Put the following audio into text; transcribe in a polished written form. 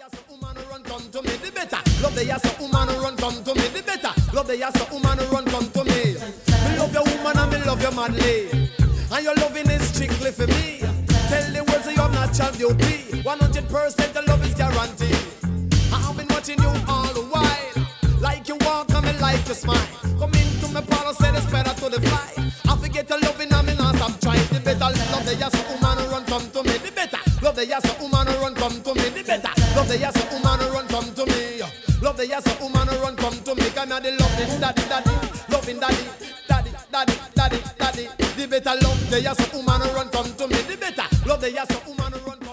ass woman run come to me, the better. Love the ass woman run come to me, the better. Love the ass woman run come to me. Me love your woman and me love your madly, and your loving is strictly for me. Tell the world you have natural beauty. 100% the love is guaranteed. I've been watching you all the while. Like you walk and me like you smile. Come into my parlor, say it's better to the fly. I forget the loving and me not stop trying. The better love the ass woman run come to me, the better. Love the ass woman run come to me, the better. Love the ass woman run come to me. Love the ass woman run come to me. Come here the loving daddy, loving daddy. The better love the ass woman run come to me. The better love the ass woman run.